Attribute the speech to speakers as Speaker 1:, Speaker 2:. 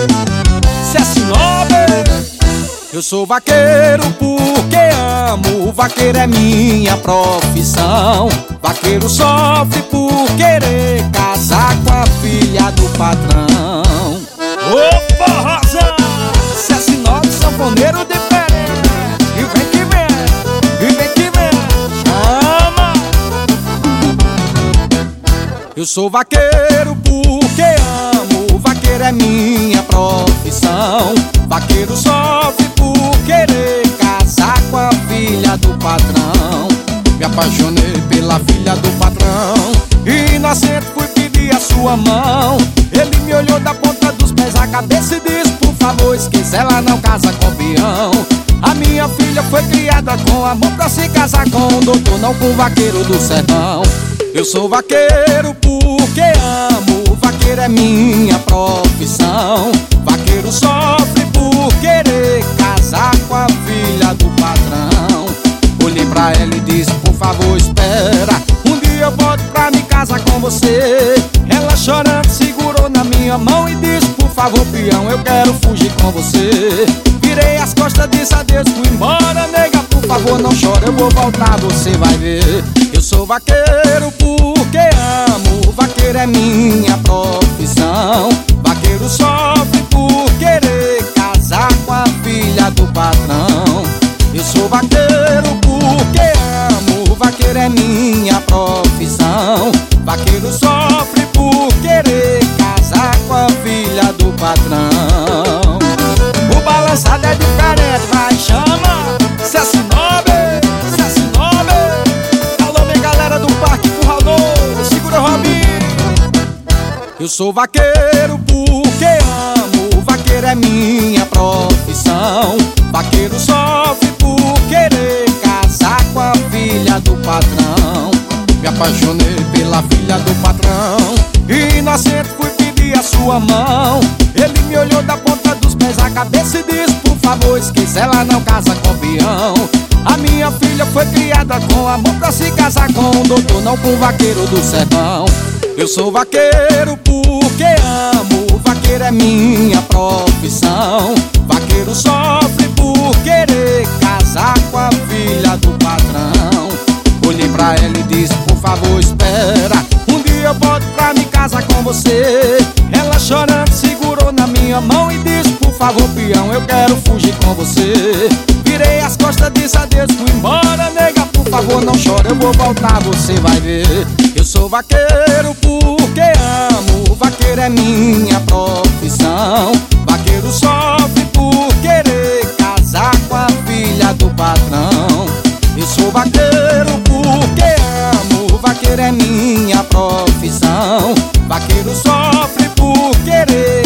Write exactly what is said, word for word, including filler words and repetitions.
Speaker 1: Se é Sinop, eu sou vaqueiro porque amo. Vaqueiro é minha profissão. Vaqueiro sofre por querer casar com a filha do patrão.
Speaker 2: Opa, Rosa!
Speaker 1: Se é Sinop, sanfoneiro diferente. E vem que vem, e vem que vem, chama! Eu sou vaqueiro porque amo. Vaqueiro é minha profissão. Vaqueiro sofre por querer casar com a filha do patrão. Me apaixonei pela filha do patrão. Inocente fui pedir a sua mão. Ele me olhou da ponta dos pés à cabeça e disse: por favor, esqueça, ela não casa com peão. A minha filha foi criada com amor pra se casar com o doutor, não com o vaqueiro do sertão. Eu sou vaqueiro porque amo. Vaqueiro é minha profissão. Vaqueiro sofre por querer casar com a filha do patrão. Olhei pra ela e disse: por favor, espera, um dia eu volto pra me casar com você. Ela chorando segurou na minha mão e disse: por favor, peão, eu quero fugir com você. Virei as costas, disse adeus, fui embora. Nega, por favor, não chora, eu vou voltar, você vai ver. Eu sou vaqueiro porque amo. Vaqueiro é minha profissão. Vaqueiro sofre por querer casar com a filha do patrão. Eu sou vaqueiro porque amo. Vaqueiro é minha profissão. Vaqueiro sofre por querer casar com a filha do patrão. O balançado é diferente, vai, chama! Se é Sinop, se é Sinop. Alô, minha galera do Parque Curral Novo, segura o Robinho. Eu sou vaqueiro porque amo. Vaqueiro é minha profissão. Vaqueiro sofre por querer casar com a filha do patrão. Me apaixonei pela filha do patrão. Inocente fui pedir a sua mão. Ele me olhou da ponta dos pés à cabeça e disse: por favor, esqueça, ela não casa com peão. A minha filha foi criada com amor pra se casar com o doutor, não com o vaqueiro do sertão. Eu sou vaqueiro porque amo. Vaqueiro é minha profissão. Vaqueiro sofre por querer casar com a filha do patrão. Olhei pra ela e disse: por favor, espera, um dia eu volto pra me casar com você. Ela chorando segurou na minha mão e disse: por favor, peão, eu quero fugir com você. Virei as costas, disse adeus, fui embora. Nega, por favor, não chora, eu vou voltar, você vai ver. Eu sou vaqueiro porque amo. Vaqueiro é minha profissão. Vaqueiro sofre por querer casar com a filha do patrão. Eu sou vaqueiro porque amo. Vaqueiro é minha profissão. Vaqueiro sofre por querer